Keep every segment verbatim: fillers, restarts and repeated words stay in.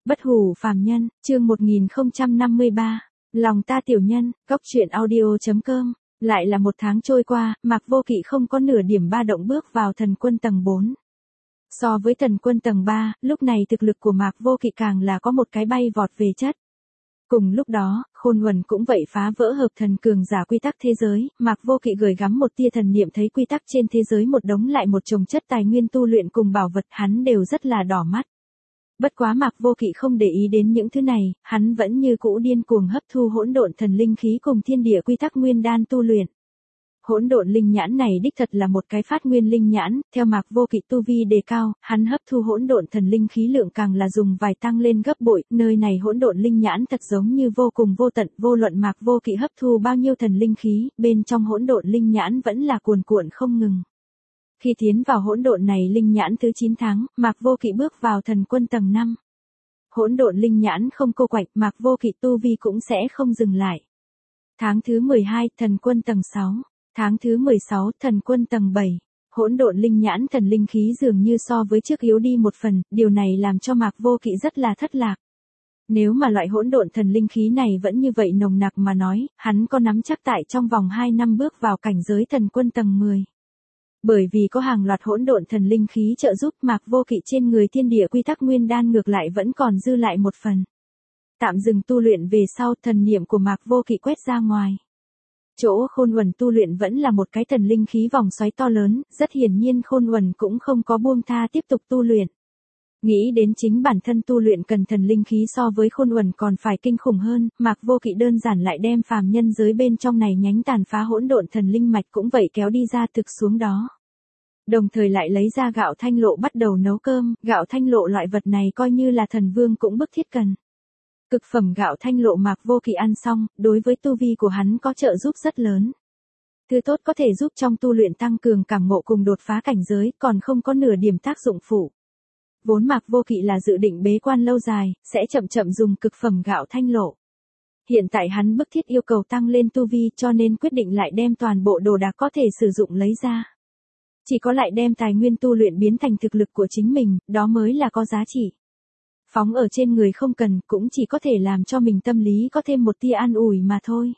Bất hủ phàm nhân, chương một nghìn không trăm năm mươi ba. Lòng ta tiểu nhân, góc truyện audio.com. Lại là một tháng trôi qua, Mạc Vô Kỵ không có nửa điểm ba động bước vào thần quân tầng bốn. So với thần quân tầng ba, lúc này thực lực của Mạc Vô Kỵ càng là có một cái bay vọt về chất. Cùng lúc đó, Khôn Uẩn cũng vậy phá vỡ hợp thần cường giả quy tắc thế giới, Mạc Vô Kỵ gửi gắm một tia thần niệm thấy quy tắc trên thế giới một đống lại một chồng chất tài nguyên tu luyện cùng bảo vật hắn đều rất là đỏ mắt. Bất quá Mạc Vô Kỵ không để ý đến những thứ này, hắn vẫn như cũ điên cuồng hấp thu hỗn độn thần linh khí cùng thiên địa quy tắc nguyên đan tu luyện. Hỗn độn linh nhãn này đích thật là một cái phát nguyên linh nhãn, theo Mạc Vô Kỵ tu vi đề cao, hắn hấp thu hỗn độn thần linh khí lượng càng là dùng vài tăng lên gấp bội, nơi này hỗn độn linh nhãn thật giống như vô cùng vô tận, vô luận Mạc Vô Kỵ hấp thu bao nhiêu thần linh khí, bên trong hỗn độn linh nhãn vẫn là cuồn cuộn không ngừng. Khi tiến vào hỗn độn này linh nhãn thứ chín tháng, Mạc Vô Kỵ bước vào thần quân tầng năm. Hỗn độn linh nhãn không cô quạnh, Mạc Vô Kỵ tu vi cũng sẽ không dừng lại. Tháng thứ mười hai, thần quân tầng sáu. Tháng thứ mười sáu, thần quân tầng bảy. Hỗn độn linh nhãn thần linh khí dường như so với trước yếu đi một phần, điều này làm cho Mạc Vô Kỵ rất là thất lạc. Nếu mà loại hỗn độn thần linh khí này vẫn như vậy nồng nặc mà nói, hắn có nắm chắc tại trong vòng hai năm bước vào cảnh giới thần quân tầng mười. Bởi vì có hàng loạt hỗn độn thần linh khí trợ giúp, Mạc Vô Kỵ trên người thiên địa quy tắc nguyên đan ngược lại vẫn còn dư lại một phần. Tạm dừng tu luyện về sau, thần niệm của Mạc Vô Kỵ quét ra ngoài. Chỗ Khôn Uẩn tu luyện vẫn là một cái thần linh khí vòng xoáy to lớn, rất hiển nhiên Khôn Uẩn cũng không có buông tha tiếp tục tu luyện. Nghĩ đến chính bản thân tu luyện cần thần linh khí so với Khôn Uẩn còn phải kinh khủng hơn, Mạc Vô Kỵ đơn giản lại đem phàm nhân giới bên trong này nhánh tàn phá hỗn độn thần linh mạch cũng vậy kéo đi ra thực xuống đó. Đồng thời lại lấy ra gạo thanh lộ bắt đầu nấu cơm, gạo thanh lộ loại vật này coi như là thần vương cũng bức thiết cần. Cực phẩm gạo thanh lộ Mạc Vô Kỵ ăn xong, đối với tu vi của hắn có trợ giúp rất lớn. Thứ tốt có thể giúp trong tu luyện tăng cường cảm ngộ cùng đột phá cảnh giới, còn không có nửa điểm tác dụng phụ. Vốn Mạc Vô Kỵ là dự định bế quan lâu dài, sẽ chậm chậm dùng cực phẩm gạo thanh lộ. Hiện tại hắn bức thiết yêu cầu tăng lên tu vi cho nên quyết định lại đem toàn bộ đồ đạc có thể sử dụng lấy ra. Chỉ có lại đem tài nguyên tu luyện biến thành thực lực của chính mình, đó mới là có giá trị. Phóng ở trên người không cần, cũng chỉ có thể làm cho mình tâm lý có thêm một tia an ủi mà thôi.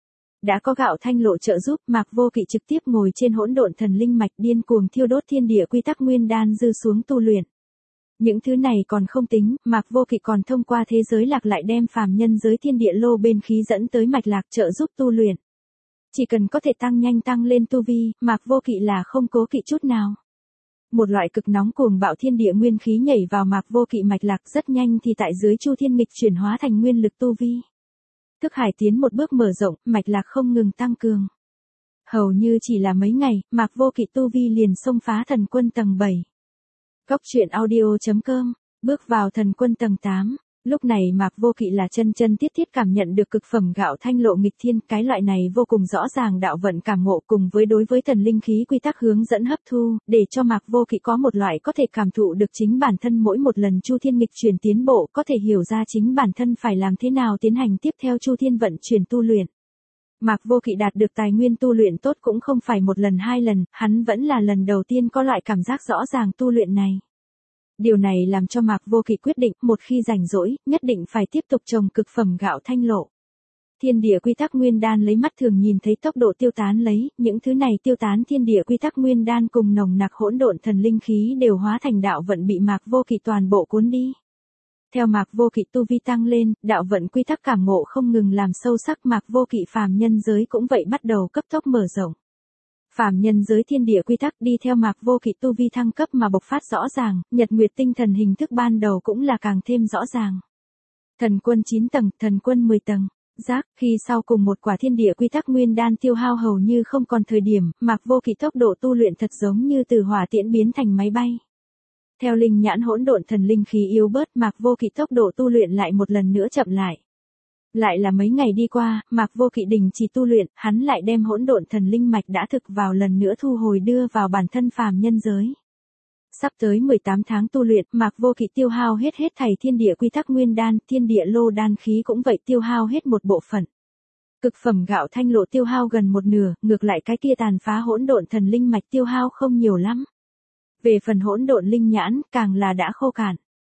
Đã có gạo thanh lộ trợ giúp, Mạc Vô Kỵ trực tiếp ngồi trên hỗn độn thần linh mạch điên cuồng thiêu đốt thiên địa quy tắc nguyên đan dư xuống tu luyện. Những thứ này còn không tính, Mạc Vô Kỵ còn thông qua thế giới lạc lại đem phàm nhân giới thiên địa lô bên khí dẫn tới mạch lạc trợ giúp tu luyện. Chỉ cần có thể tăng nhanh tăng lên tu vi, Mạc Vô Kỵ là không cố kỵ chút nào. Một loại cực nóng cuồng bạo thiên địa nguyên khí nhảy vào Mạc Vô Kỵ mạch lạc rất nhanh thì tại dưới chu thiên nghịch chuyển hóa thành nguyên lực tu vi. Thức hải tiến một bước mở rộng, mạch lạc không ngừng tăng cường. Hầu như chỉ là mấy ngày, Mạc Vô Kỵ tu vi liền xông phá thần quân tầng bảy. Góc truyện audio.com, bước vào thần quân tầng tám. Lúc này Mạc Vô Kỵ là chân chân thiết thiết cảm nhận được cực phẩm gạo thanh lộ nghịch thiên, cái loại này vô cùng rõ ràng đạo vận cảm ngộ cùng với đối với thần linh khí quy tắc hướng dẫn hấp thu, để cho Mạc Vô Kỵ có một loại có thể cảm thụ được chính bản thân mỗi một lần chu thiên nghịch chuyển tiến bộ, có thể hiểu ra chính bản thân phải làm thế nào tiến hành tiếp theo chu thiên vận chuyển tu luyện. Mạc Vô Kỵ đạt được tài nguyên tu luyện tốt cũng không phải một lần hai lần, hắn vẫn là lần đầu tiên có loại cảm giác rõ ràng tu luyện này. Điều này làm cho Mạc Vô Kỵ quyết định, một khi rảnh rỗi, nhất định phải tiếp tục trồng cực phẩm gạo thanh lộ. Thiên địa quy tắc nguyên đan lấy mắt thường nhìn thấy tốc độ tiêu tán lấy, những thứ này tiêu tán thiên địa quy tắc nguyên đan cùng nồng nặc hỗn độn thần linh khí đều hóa thành đạo vận bị Mạc Vô Kỵ toàn bộ cuốn đi. Theo Mạc Vô Kỵ tu vi tăng lên, đạo vận quy tắc cảm ngộ không ngừng làm sâu sắc, Mạc Vô Kỵ phàm nhân giới cũng vậy bắt đầu cấp tốc mở rộng. Phàm nhân giới thiên địa quy tắc đi theo Mạc Vô Kỵ tu vi thăng cấp mà bộc phát rõ ràng, nhật nguyệt tinh thần hình thức ban đầu cũng là càng thêm rõ ràng. Thần quân chín tầng, thần quân mười tầng. Giác, khi sau cùng một quả thiên địa quy tắc nguyên đan tiêu hao hầu như không còn thời điểm, Mạc Vô Kỵ tốc độ tu luyện thật giống như từ hỏa tiễn biến thành máy bay. Theo linh nhãn hỗn độn thần linh khí yếu bớt, Mạc Vô Kỵ tốc độ tu luyện lại một lần nữa chậm lại. Lại là mấy ngày đi qua, Mạc Vô Kỵ đình chỉ tu luyện, hắn lại đem hỗn độn thần linh mạch đã thực vào lần nữa thu hồi đưa vào bản thân phàm nhân giới. Sắp tới mười tám tháng tu luyện, Mạc Vô Kỵ tiêu hao hết hết thảy thiên địa quy tắc nguyên đan, thiên địa lô đan khí cũng vậy tiêu hao hết một bộ phận. Cực phẩm gạo thanh lộ tiêu hao gần một nửa, ngược lại cái kia tàn phá hỗn độn thần linh mạch tiêu hao không nhiều lắm. Về phần hỗn độn linh nhãn, càng là đã khô cạn.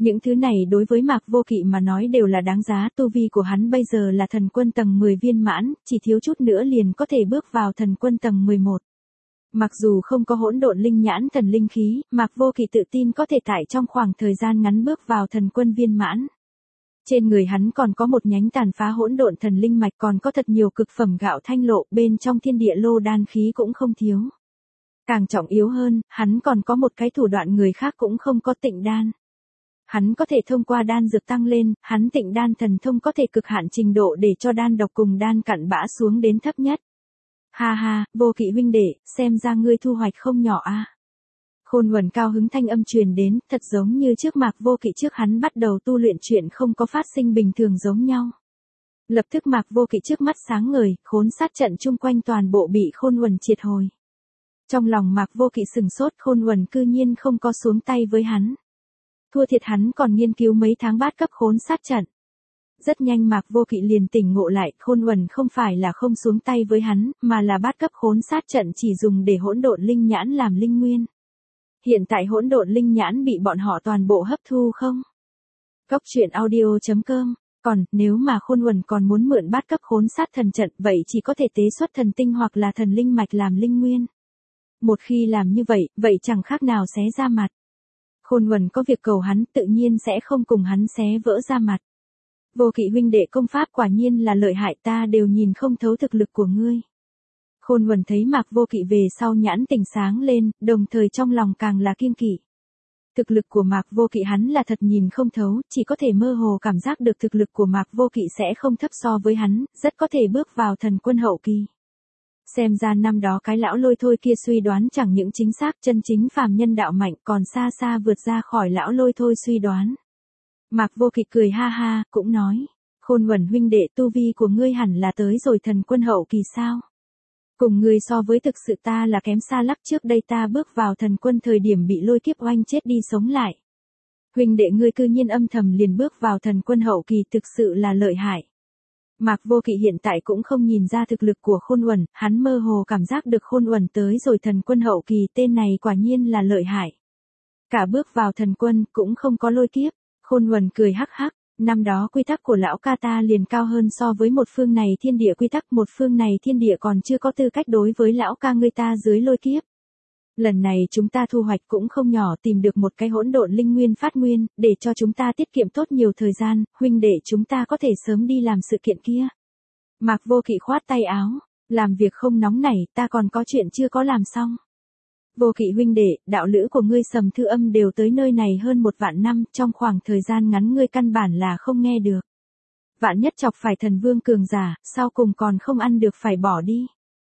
Những thứ này đối với Mạc Vô Kỵ mà nói đều là đáng giá, tu vi của hắn bây giờ là thần quân tầng mười viên mãn, chỉ thiếu chút nữa liền có thể bước vào thần quân tầng mười một. Mặc dù không có hỗn độn linh nhãn thần linh khí, Mạc Vô Kỵ tự tin có thể tại trong khoảng thời gian ngắn bước vào thần quân viên mãn. Trên người hắn còn có một nhánh tàn phá hỗn độn thần linh mạch, còn có thật nhiều cực phẩm gạo thanh lộ, bên trong thiên địa lô đan khí cũng không thiếu. Càng trọng yếu hơn, hắn còn có một cái thủ đoạn người khác cũng không có, tịnh đan. Hắn có thể thông qua đan dược tăng lên, hắn tịnh đan thần thông có thể cực hạn trình độ để cho đan độc cùng đan cặn bã xuống đến thấp nhất. Ha ha, Vô Kỵ huynh đệ, xem ra ngươi thu hoạch không nhỏ a. À. Khôn Huẩn cao hứng thanh âm truyền đến, thật giống như trước Mạc Vô Kỵ trước hắn bắt đầu tu luyện chuyện không có phát sinh bình thường giống nhau. Lập tức Mạc Vô Kỵ trước mắt sáng ngời, khốn sát trận chung quanh toàn bộ bị Khôn Huẩn triệt hồi. Trong lòng Mạc Vô Kỵ sừng sốt, Khôn Huẩn cư nhiên không có xuống tay với hắn. Thua thiệt hắn còn nghiên cứu mấy tháng bát cấp khốn sát trận. Rất nhanh Mạc Vô Kỵ liền tỉnh ngộ lại, Khôn Huẩn không phải là không xuống tay với hắn, mà là bát cấp khốn sát trận chỉ dùng để hỗn độn linh nhãn làm linh nguyên. Hiện tại hỗn độn linh nhãn bị bọn họ toàn bộ hấp thu không? Cốc truyện audio chấm com. Còn, nếu mà Khôn Huẩn còn muốn mượn bát cấp khốn sát thần trận, vậy chỉ có thể tế xuất thần tinh hoặc là thần linh mạch làm linh nguyên. Một khi làm như vậy, vậy chẳng khác nào xé ra mặt. Khôn Huẩn có việc cầu hắn, tự nhiên sẽ không cùng hắn xé vỡ ra mặt. Vô Kỵ huynh đệ công pháp quả nhiên là lợi hại, ta đều nhìn không thấu thực lực của ngươi. Khôn Huẩn thấy Mạc Vô Kỵ về sau nhãn tỉnh sáng lên, đồng thời trong lòng càng là kiêng kỵ. Thực lực của Mạc Vô Kỵ hắn là thật nhìn không thấu, chỉ có thể mơ hồ cảm giác được thực lực của Mạc Vô Kỵ sẽ không thấp so với hắn, rất có thể bước vào thần quân hậu kỳ. Xem ra năm đó cái lão lôi thôi kia suy đoán chẳng những chính xác, chân chính phàm nhân đạo mạnh, còn xa xa vượt ra khỏi lão lôi thôi suy đoán. Mạc Vô Kỵ cười ha ha, cũng nói, Khôn Huẩn huynh đệ, tu vi của ngươi hẳn là tới rồi thần quân hậu kỳ sao? Cùng ngươi so với thực sự ta là kém xa lắc, trước đây ta bước vào thần quân thời điểm bị lôi kiếp oanh chết đi sống lại. Huynh đệ ngươi cư nhiên âm thầm liền bước vào thần quân hậu kỳ, thực sự là lợi hại. Mạc Vô Kỵ hiện tại cũng không nhìn ra thực lực của Khôn Huẩn, hắn mơ hồ cảm giác được Khôn Huẩn tới rồi thần quân hậu kỳ, tên này quả nhiên là lợi hại. Cả bước vào thần quân cũng không có lôi kiếp. Khôn Huẩn cười hắc hắc, năm đó quy tắc của lão ca ta liền cao hơn so với một phương này thiên địa quy tắc, một phương này thiên địa còn chưa có tư cách đối với lão ca ngươi ta dưới lôi kiếp. Lần này chúng ta thu hoạch cũng không nhỏ, tìm được một cái hỗn độn linh nguyên phát nguyên, để cho chúng ta tiết kiệm tốt nhiều thời gian, huynh đệ chúng ta có thể sớm đi làm sự kiện kia. Mạc Vô Kỵ khoát tay áo, làm việc không nóng nảy, ta còn có chuyện chưa có làm xong. Vô Kỵ huynh đệ, đạo lữ của ngươi Sầm Thư Âm đều tới nơi này hơn một vạn năm, trong khoảng thời gian ngắn ngươi căn bản là không nghe được. Vạn nhất chọc phải thần vương cường giả, sau cùng còn không ăn được phải bỏ đi.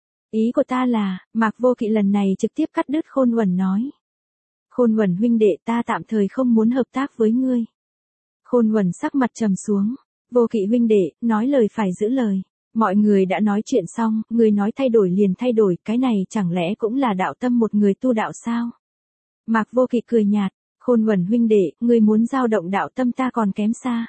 Ý của ta là, Mạc Vô Kỵ lần này trực tiếp cắt đứt Khôn Huẩn nói. Khôn Huẩn huynh đệ, ta tạm thời không muốn hợp tác với ngươi. Khôn Huẩn sắc mặt trầm xuống, Vô Kỵ huynh đệ, nói lời phải giữ lời. Mọi người đã nói chuyện xong, người nói thay đổi liền thay đổi, cái này chẳng lẽ cũng là đạo tâm một người tu đạo sao? Mạc Vô Kỵ cười nhạt, Khôn Huẩn huynh đệ, người muốn dao động đạo tâm ta còn kém xa.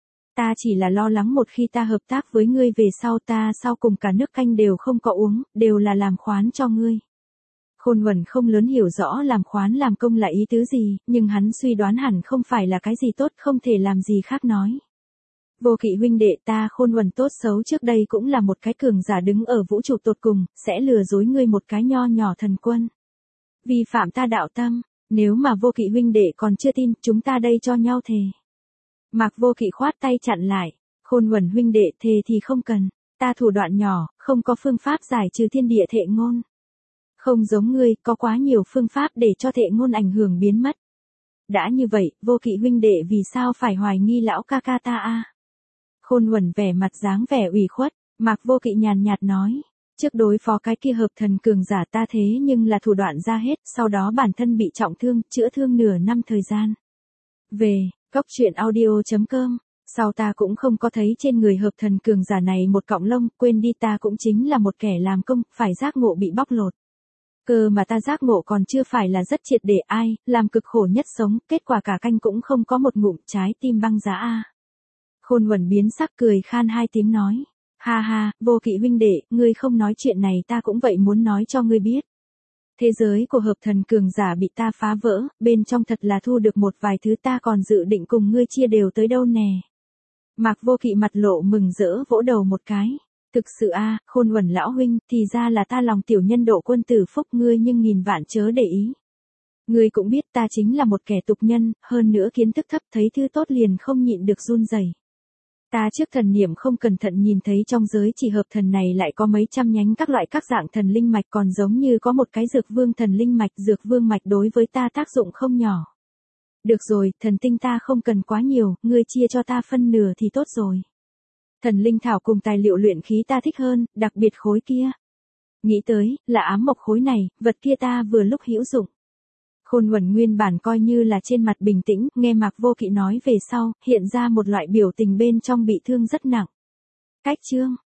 Ta chỉ là lo lắng một khi ta hợp tác với ngươi về sau ta sau cùng cả nước canh đều không có uống, đều là làm khoán cho ngươi. Khôn Huẩn không lớn hiểu rõ làm khoán làm công là ý tứ gì, nhưng hắn suy đoán hẳn không phải là cái gì tốt, không thể làm gì khác nói. Vô Kỵ huynh đệ, ta Khôn Huẩn tốt xấu trước đây cũng là một cái cường giả đứng ở vũ trụ tột cùng, sẽ lừa dối ngươi một cái nho nhỏ thần quân. Vi phạm ta đạo tâm, nếu mà Vô Kỵ huynh đệ còn chưa tin, chúng ta đây cho nhau thề. Mạc Vô Kỵ khoát tay chặn lại, Khôn Huẩn huynh đệ, thề thì không cần, ta thủ đoạn nhỏ, không có phương pháp giải trừ thiên địa thệ ngôn. Không giống ngươi, có quá nhiều phương pháp để cho thệ ngôn ảnh hưởng biến mất. Đã như vậy, Vô Kỵ huynh đệ vì sao phải hoài nghi lão ca ca ta a? Khôn Huẩn vẻ mặt dáng vẻ ủy khuất, Mạc Vô Kỵ nhàn nhạt nói, trước đối phó cái kia hợp thần cường giả ta thế nhưng là thủ đoạn ra hết, sau đó bản thân bị trọng thương, chữa thương nửa năm thời gian. Về, cốc truyện audio chấm com, sau ta cũng không có thấy trên người hợp thần cường giả này một cọng lông, quên đi ta cũng chính là một kẻ làm công, phải giác ngộ bị bóc lột. Cơ mà ta giác ngộ còn chưa phải là rất triệt để, ai, làm cực khổ nhất sống, kết quả cả canh cũng không có một ngụm, trái tim băng giá a. Khôn Huẩn biến sắc cười khan hai tiếng nói, ha ha, Vô Kỵ huynh đệ, ngươi không nói chuyện này ta cũng vậy muốn nói cho ngươi biết. Thế giới của hợp thần cường giả bị ta phá vỡ, bên trong thật là thu được một vài thứ ta còn dự định cùng ngươi chia đều tới đâu nè. Mạc Vô Kỵ mặt lộ mừng rỡ vỗ đầu một cái. Thực sự a, Khôn Uẩn lão huynh, thì ra là ta lòng tiểu nhân độ quân tử phúc ngươi nhưng nghìn vạn chớ để ý. Ngươi cũng biết ta chính là một kẻ tục nhân, hơn nữa kiến thức thấp thấy thứ tốt liền không nhịn được run rẩy. Ta trước thần niệm không cẩn thận nhìn thấy trong giới chỉ hợp thần này lại có mấy trăm nhánh các loại các dạng thần linh mạch còn giống như có một cái dược vương thần linh mạch. Dược vương mạch đối với ta tác dụng không nhỏ. Được rồi, thần tinh ta không cần quá nhiều, ngươi chia cho ta phân nửa thì tốt rồi. Thần linh thảo cùng tài liệu luyện khí ta thích hơn, đặc biệt khối kia. Nghĩ tới, là ám mộc khối này, vật kia ta vừa lúc hữu dụng. Khôn Uẩn nguyên bản coi như là trên mặt bình tĩnh, nghe Mạc Vô Kỵ nói về sau, hiện ra một loại biểu tình bên trong bị thương rất nặng. Cách chương